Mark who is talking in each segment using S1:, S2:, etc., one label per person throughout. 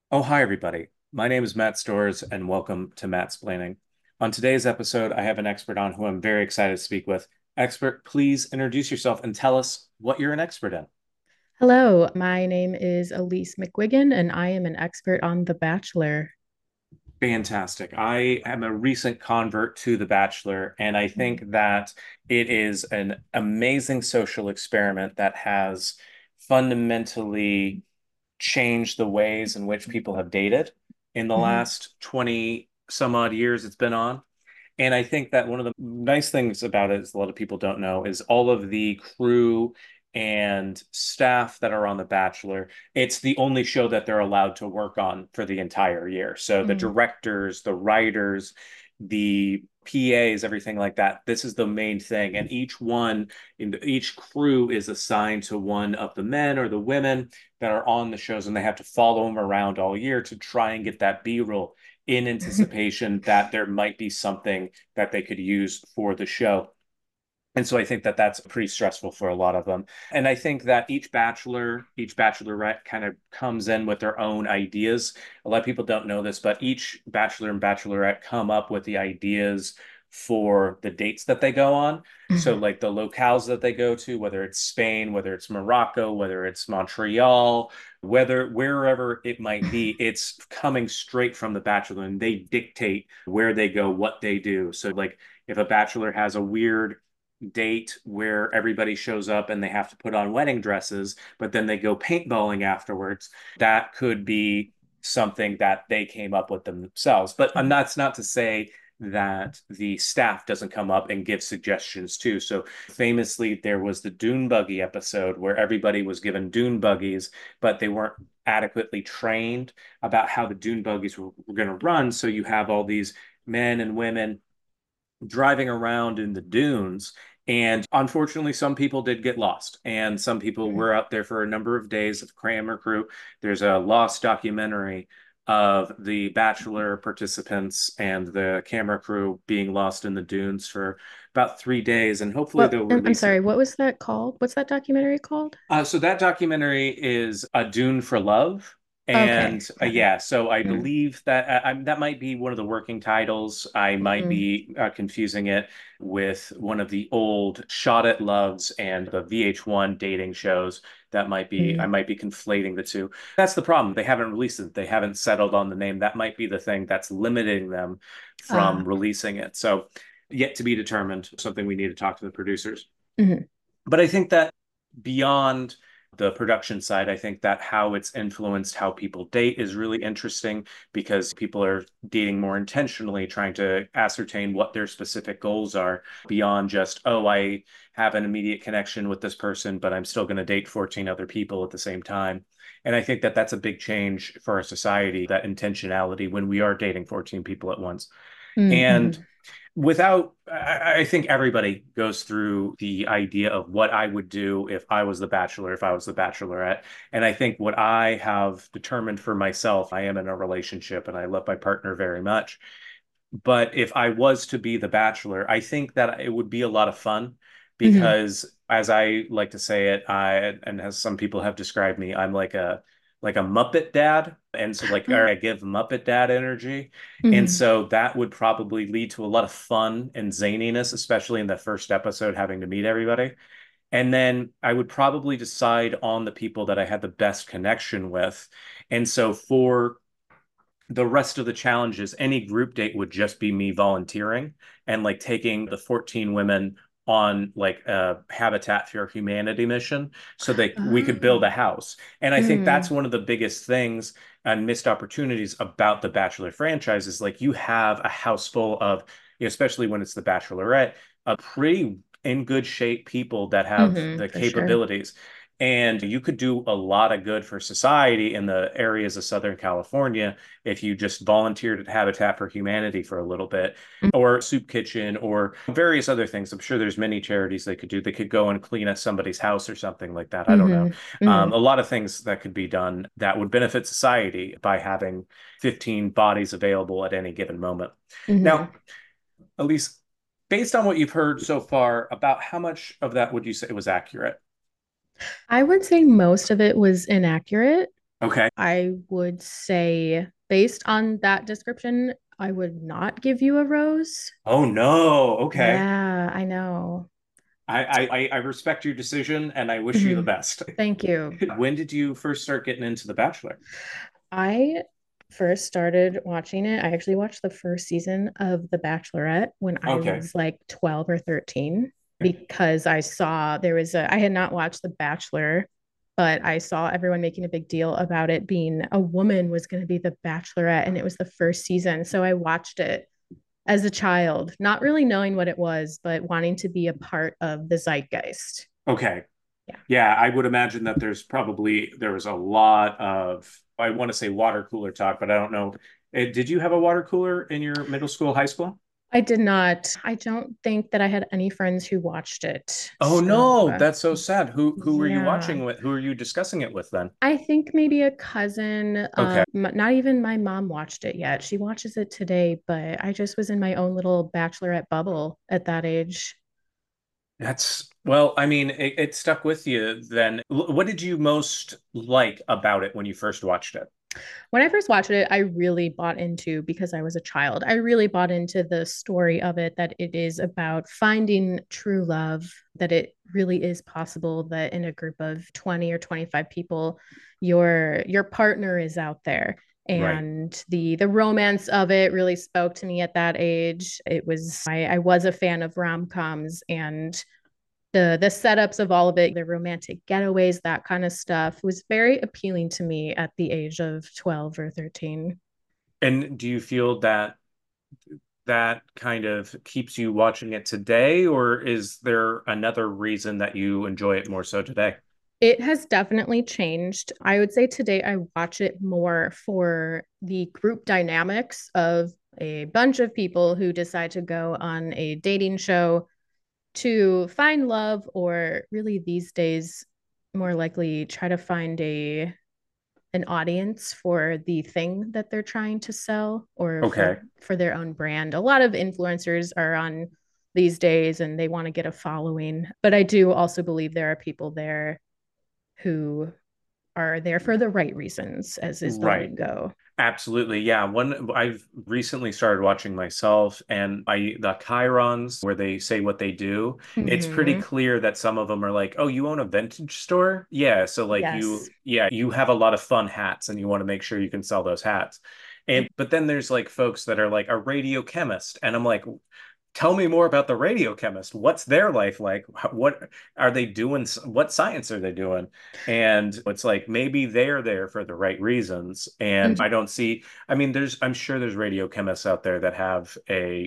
S1: Oh, hi, everybody. My name is Matt Stores, and welcome to Mattsplaining. On today's episode, I have an expert on who I'm very excited to speak with. Expert, please introduce yourself and tell us what you're an expert in.
S2: Hello, my name is Elise McWiggin, and I am an expert on The Bachelor.
S1: Fantastic. I am a recent convert to The Bachelor, and I think that it is an amazing social experiment that has fundamentally changed the ways in which people have dated in the
S2: Mhm.
S1: last 20 some odd years it's been on. And I think that one of the nice things about it is a lot of people don't know is all of the crew and staff that are on The Bachelor. It's the only show that they're allowed to work on for the entire year. So the
S2: Mhm.
S1: directors, the writers, the PAs, everything like that. This is the main thing. And each crew is assigned to one of the men or the women that are on the shows, and they have to follow them around all year to try and get that B-roll in anticipation that there might be something that they could use for the show. And so I think that that's pretty stressful for a lot of them. And I think that each bachelor, each bachelorette kind of comes in with their own ideas. A lot of people don't know this, but each bachelor and bachelorette come up with the ideas for the dates that they go on. So,
S2: Mhm.
S1: like the locales that they go to, whether it's Spain, whether it's Morocco, whether it's Montreal, whether wherever it might be, it's coming straight from the bachelor and they dictate where they go, what they do. So, like if a bachelor has a weird date where everybody shows up and they have to put on wedding dresses, but then they go paintballing afterwards. That could be something that they came up with themselves. But that's not to say that the staff doesn't come up and give suggestions too. So famously, there was the dune buggy episode where everybody was given dune buggies, but they weren't adequately trained about how the dune buggies were going to run. So you have all these men and women driving around in the dunes. And unfortunately, some people did get lost, and some people
S2: Mhm.
S1: were out there for a number of days of Kramer crew. There's a lost documentary of the Bachelor participants and the camera crew being lost in the dunes for about 3 days, and hopefully
S2: What?
S1: they'll
S2: I'm
S1: release
S2: sorry.
S1: it.
S2: What was that called? What's that documentary called?
S1: So that documentary is A Dune for Love.
S2: Okay.
S1: And
S2: Okay.
S1: yeah, so I
S2: Mm.
S1: believe that that might be one of the working titles. I might
S2: Mm.
S1: be confusing it with one of the old Shot at Loves and the VH1 dating shows. I
S2: Mm.
S1: might be conflating the two. That's the problem. They haven't released it. They haven't settled on the name. That might be the thing that's limiting them from
S2: Ah.
S1: releasing it. So yet to be determined, something we need to talk to the producers.
S2: Mhm.
S1: But I think that beyond the production side, I think that how it's influenced how people date is really interesting because people are dating more intentionally, trying to ascertain what their specific goals are beyond just, oh, I have an immediate connection with this person, but I'm still going to date 14 other people at the same time. And I think that that's a big change for our society, that intentionality when we are dating 14 people at once. And
S2: Mhm.
S1: I think everybody goes through the idea of what I would do if I was the bachelor, if I was the bachelorette. And I think what I have determined for myself, I am in a relationship and I love my partner very much. But if I was to be the bachelor, I think that it would be a lot of fun
S2: Mhm.
S1: because as I like to say it, and as some people have described me, I'm like a Muppet dad. And so like or
S2: Ah.
S1: I give Muppet dad energy. And
S2: Mhm.
S1: so that would probably lead to a lot of fun and zaniness, especially in the first episode, having to meet everybody. And then I would probably decide on the people that I had the best connection with. And so for the rest of the challenges, any group date would just be me volunteering and like taking the 14 women on like a Habitat for Humanity mission so that we could build a
S2: Ah.
S1: house. And I think that's
S2: Mm.
S1: one of the biggest things and missed opportunities about the Bachelor franchise is like you have a house full of, especially when it's the Bachelorette, a pretty in good shape people that have
S2: Mhm.
S1: the
S2: For sure.
S1: capabilities. And you could do a lot of good for society in the areas of Southern California if you just volunteered at Habitat for Humanity for a little bit, or Soup Kitchen, or various other things. I'm sure there's many charities they could do. They could go and clean at somebody's house or something like that. I don't know.
S2: Mhm. Mhm.
S1: A lot of things that could be done that would benefit society by having 15 bodies available at any given moment.
S2: Mhm.
S1: Now, Elise, based on what you've heard so far, about how much of that would you say was accurate?
S2: I would say most of it was inaccurate.
S1: Okay.
S2: I would say, based on that description, I would not give you a rose.
S1: Oh no. Okay.
S2: Yeah, I know.
S1: I respect your decision and I wish you the
S2: Mhm.
S1: best.
S2: Thank you.
S1: When did you first start getting into The Bachelor?
S2: I first started watching it. I actually watched the first season of The Bachelorette when I
S1: Okay.
S2: was like 12 or 13 because I saw there was I had not watched The Bachelor, but I saw everyone making a big deal about it being a woman was going to be the Bachelorette and it was the first season. So I watched it as a child, not really knowing what it was, but wanting to be a part of the zeitgeist.
S1: Okay.
S2: Yeah.
S1: Yeah, I would imagine that there was a lot of, I want to say water cooler talk, but I don't know. Did you have a water cooler in your middle school, high school?
S2: I did not. I don't think that I had any friends who watched it.
S1: Oh
S2: So,
S1: no, that's so sad. Who were you
S2: yeah.
S1: watching with? Who are you discussing it with then?
S2: I think maybe a cousin,
S1: Okay.
S2: not even my mom watched it yet. She watches it today, but I just was in my own little bachelorette bubble at that age.
S1: That's well, I mean, it stuck with you then. What did you most like about it when you first watched it?
S2: When I first watched it, I really bought into because I was a child. I really bought into the story of it that it is about finding true love, that it really is possible that in a group of 20 or 25 people, your partner is out there.
S1: Right.
S2: And the romance of it really spoke to me at that age. I was a fan of rom-coms and the setups of all of it, the romantic getaways, that kind of stuff was very appealing to me at the age of 12 or 13.
S1: And do you feel that that kind of keeps you watching it today, or is there another reason that you enjoy it more so today?
S2: It has definitely changed. I would say today I watch it more for the group dynamics of a bunch of people who decide to go on a dating show to find love, or really these days, more likely try to find an audience for the thing that they're trying to sell or
S1: Okay.
S2: for their own brand. A lot of influencers are on these days and they want to get a following, but I do also believe there are people there who are there for the right reasons, as is the
S1: Right.
S2: lingo.
S1: Absolutely. Yeah. One I've recently started watching myself and the Chirons where they say what they do, it's pretty
S2: Mm-hmm.
S1: clear that some of them are like, "Oh, you own a vintage store?" Yeah, so like
S2: Yes.
S1: you have a lot of fun hats and you want to make sure you can sell those hats. And but then there's like folks that are like a radio chemist and I'm like, tell me more about the radiochemist. What's their life like? What are they doing? What science are they doing? And it's like maybe they're there for the right reasons. And I don't see, I mean, I'm sure there's radiochemists out there that have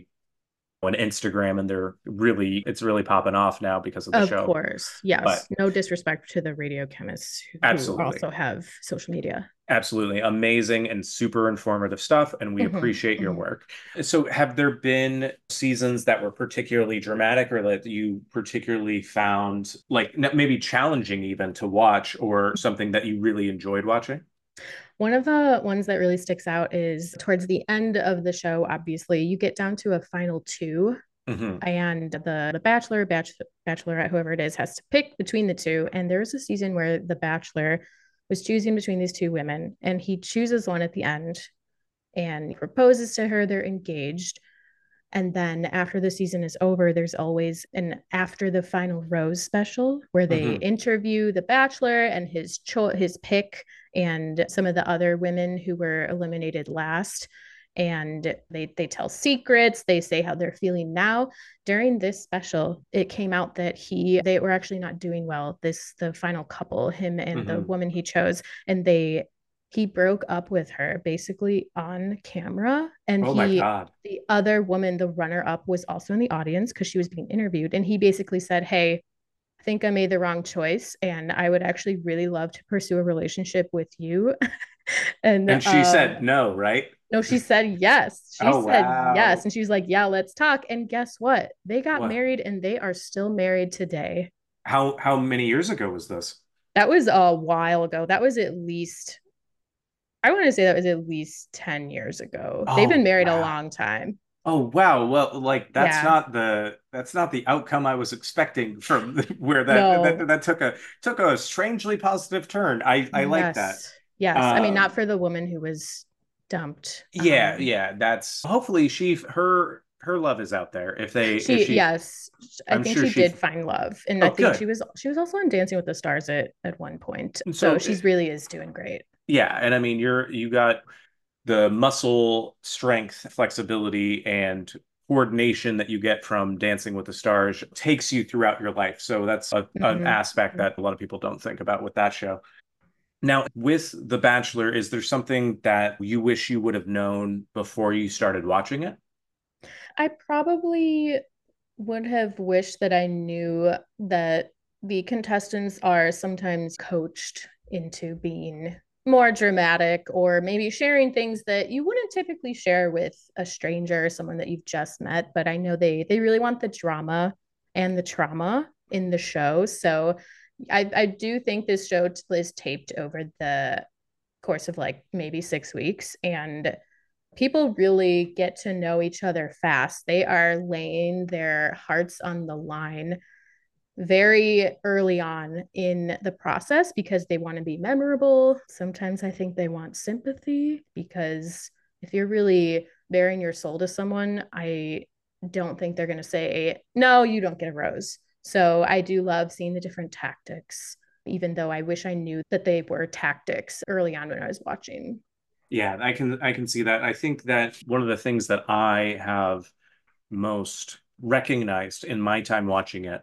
S1: an Instagram and it's really popping off now because of the
S2: Of
S1: show.
S2: course.
S1: But
S2: Yes. No disrespect to the radio chemists who
S1: absolutely.
S2: also have social media.
S1: Absolutely amazing and super informative stuff, and we
S2: Mm-hmm.
S1: appreciate your
S2: Mm-hmm.
S1: work. So, have there been seasons that were particularly dramatic or that you particularly found like maybe challenging even to watch or something that you really enjoyed watching?
S2: One of the ones that really sticks out is towards the end of the show, obviously, you get down to a final two,
S1: Hmm.
S2: and the bachelorette, whoever it is, has to pick between the two. And there was a season where the bachelor was choosing between these two women, and he chooses one at the end and he proposes to her. They're engaged. And then after the season is over, there's always an after the final rose special where they
S1: Hmm.
S2: interview the bachelor and his pick and some of the other women who were eliminated last. And they tell secrets. They say how they're feeling now. During this special, it came out that they were actually not doing well. The final couple, him and the
S1: Hmm.
S2: woman he chose, and he broke up with her basically on camera, and
S1: Oh my
S2: he
S1: God.
S2: the other woman, the runner up, was also in the audience because she was being interviewed. And he basically said, hey, I think I made the wrong choice. And I would actually really love to pursue a relationship with you. and
S1: And she said no, right?
S2: no, she said yes. She
S1: Oh
S2: said yes.
S1: wow.
S2: And she was like, yeah, let's talk. And guess what? They got
S1: What?
S2: married and they are still married today.
S1: How many years ago was this?
S2: That was a while ago. I want to say that was at least 10 years ago. They've been
S1: Oh
S2: married a
S1: wow.
S2: long time.
S1: Oh wow. Well, like
S2: Yeah.
S1: that's not the outcome I was expecting from where
S2: No.
S1: that took a strangely positive turn. I like that.
S2: Yes. Yes. I mean, not
S1: Um,
S2: for the woman who was dumped.
S1: yeah, yeah, that's hopefully her love is out there. If
S2: She,
S1: she
S2: yes, I
S1: I'm
S2: think
S1: sure
S2: she
S1: she
S2: did find love. And I
S1: oh
S2: think
S1: good.
S2: she was also on Dancing with the Stars at one point. So
S1: So
S2: she's really is doing great.
S1: yeah, and I mean you got the muscle strength, flexibility, and coordination that you get from Dancing with the Stars takes you throughout your life. So that's an
S2: Mm-hmm.
S1: aspect that a lot of people don't think about with that show. Now, with The Bachelor, is there something that you wish you would have known before you started watching it?
S2: I probably would have wished that I knew that the contestants are sometimes coached into being more dramatic or maybe sharing things that you wouldn't typically share with a stranger or someone that you've just met. But I know they really want the drama and the trauma in the show. So I do think this show is taped over the course of like maybe 6 weeks, and people really get to know each other fast. They are laying their hearts on the line very early on in the process because they want to be memorable. Sometimes I think they want sympathy because if you're really bearing your soul to someone, I don't think they're going to say, no, you don't get a rose. So I do love seeing the different tactics, even though I wish I knew that they were tactics early on when I was watching.
S1: Yeah, I can see that. I think that one of the things that I have most recognized in my time watching it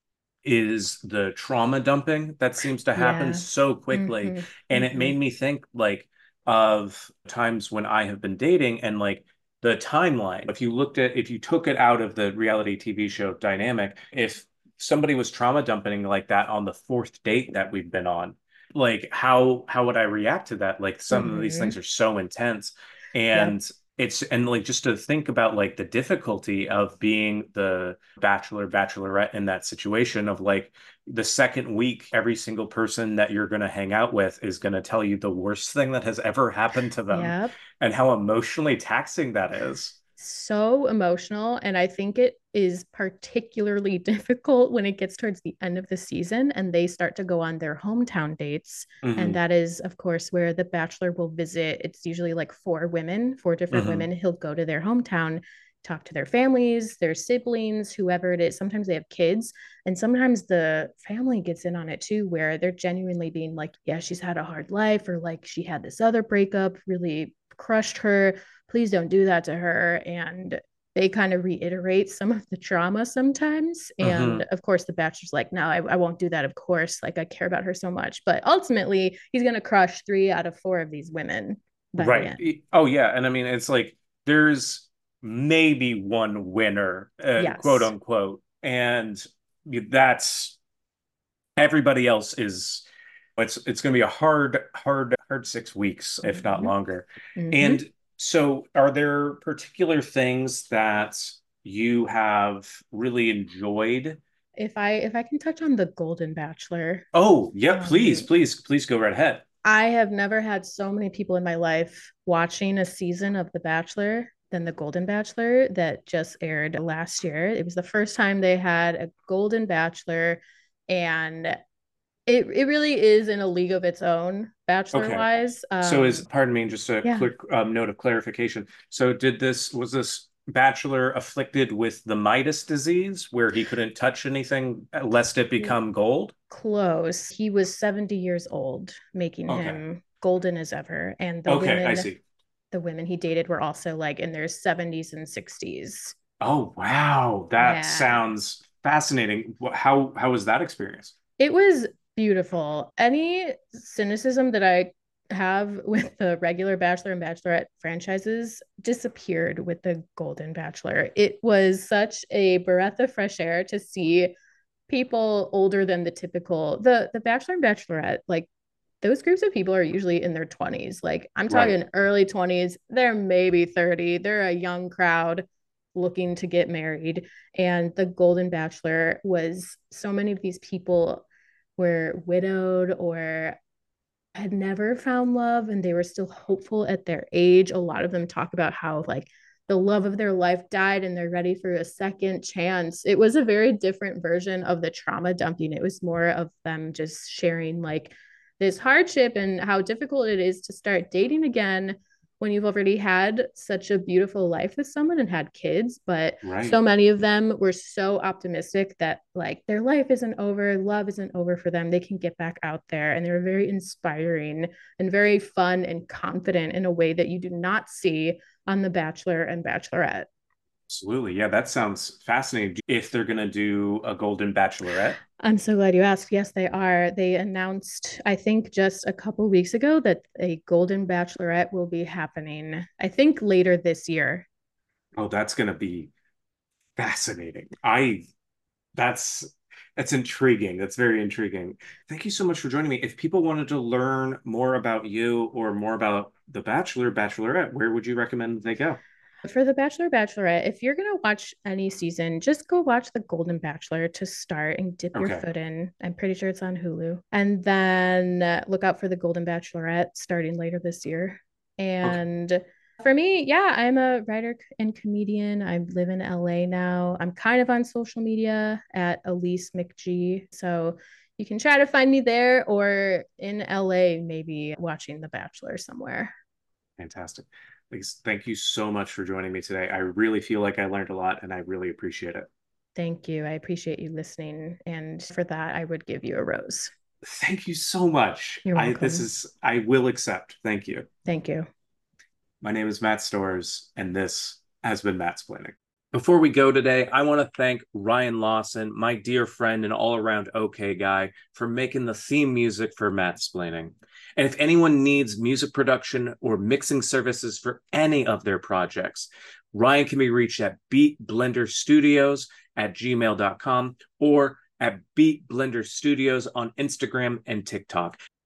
S1: is the trauma dumping that seems to happen
S2: Yeah.
S1: so quickly.
S2: Mm-hmm.
S1: And it
S2: Mm-hmm.
S1: made me think like of times when I have been dating and like the timeline. If you took it out of the reality TV show dynamic, if somebody was trauma dumping like that on the fourth date that we've been on, like how would I react to that? Like some of these things
S2: Mm-hmm.
S1: are so intense.
S2: Yep.
S1: And and like just to think about like the difficulty of being the bachelorette in that situation of like the second week every single person that you're going to hang out with is going to tell you the worst thing that has ever happened to them
S2: Yep.
S1: and how emotionally taxing that is.
S2: So emotional. And I think it is particularly difficult when it gets towards the end of the season and they start to go on their hometown dates. And
S1: Hmm.
S2: that is, of course, where the bachelor will visit. It's usually like four different
S1: Hmm.
S2: women. He'll go to their hometown, talk to their families, their siblings, whoever it is. Sometimes they have kids. And sometimes the family gets in on it too, where they're genuinely being like, yeah, she's had a hard life, or like she had this other breakup, really crushed her, please don't do that to her. And they kind of reiterate some of the trauma sometimes. And
S1: Hmm.
S2: of course, the bachelor's like, no, I won't do that. Of course, like I care about her so much. But ultimately, he's going to crush 3 out of 4 of these women by the
S1: Right.
S2: end.
S1: Oh yeah, and I mean it's like there's maybe one winner, quote
S2: Yes.
S1: unquote, and that's everybody else is it's going to be a hard 6 weeks if not
S2: Mm-hmm.
S1: longer.
S2: Mm-hmm.
S1: And so are there particular things that you have really enjoyed?
S2: If I can touch on the Golden Bachelor,
S1: Oh yeah, please
S2: um,
S1: please go right ahead.
S2: I have never had so many people in my life watching a season of The Bachelor than the Golden Bachelor that just aired last year. It was the first time they had a Golden Bachelor, and it really is in a league of its own, Bachelor
S1: Okay,
S2: wise.
S1: so is pardon me, just a
S2: Yeah,
S1: quick note of clarification. So was this bachelor afflicted with the Midas disease where he couldn't touch anything lest it become gold?
S2: close. He was 70 years old, making
S1: Okay.
S2: him golden as ever. And
S1: Okay, I see.
S2: the women he dated were also like in their 70s and 60s.
S1: Oh, wow. That
S2: Yeah.
S1: sounds fascinating. How was that experience?
S2: It was beautiful. Any cynicism that I have with the regular Bachelor and Bachelorette franchises disappeared with the Golden Bachelor. It was such a breath of fresh air to see people older than the typical the Bachelor and Bachelorette, like those groups of people are usually in their 20s. Like I'm
S1: Right.
S2: talking early 20s, they're maybe 30. They're a young crowd looking to get married. And the Golden Bachelor was so many of these people were widowed or had never found love and they were still hopeful at their age. A lot of them talk about how like the love of their life died and they're ready for a second chance. It was a very different version of the trauma dumping. It was more of them just sharing like this hardship and how difficult it is to start dating again when you've already had such a beautiful life with someone and had kids. But so
S1: Right.
S2: many of them were so optimistic that like their life isn't over, love isn't over for them. They can get back out there. And they were very inspiring and very fun and confident in a way that you do not see on The Bachelor and Bachelorette.
S1: Absolutely. Yeah, that sounds fascinating. If they're going to do a Golden Bachelorette.
S2: I'm so glad you asked. Yes, they are. They announced, I think, just a couple weeks ago that a Golden Bachelorette will be happening, I think, later this year.
S1: Oh, that's going to be fascinating. That's that's intriguing. That's very intriguing. Thank you so much for joining me. If people wanted to learn more about you or more about The Bachelor, Bachelorette, where would you recommend they go?
S2: For The Bachelor, Bachelorette, if you're going to watch any season, just go watch The Golden Bachelor to start and dip your
S1: Okay.
S2: foot in. I'm pretty sure it's on Hulu. And then look out for The Golden Bachelorette starting later this year.
S1: Okay.
S2: And for me, yeah, I'm a writer and comedian. I live in LA now. I'm kind of on social media at Elise McGee. So you can try to find me there or in LA, maybe watching The Bachelor somewhere.
S1: Fantastic. Thanks. Thank you so much for joining me today. I really feel like I learned a lot and I really appreciate it.
S2: Thank you. I appreciate you listening. And for that, I would give you a rose.
S1: Thank you so much.
S2: You're welcome.
S1: I will accept. Thank you.
S2: Thank you.
S1: My name is Matt Stores, and this has been Matt's Planning. Before we go today, I want to thank Ryan Lawson, my dear friend and all around okay guy, for making the theme music for Matsplaining. And if anyone needs music production or mixing services for any of their projects, Ryan can be reached at beatblenderstudios@gmail.com or at Beat Blender Studios on Instagram and TikTok.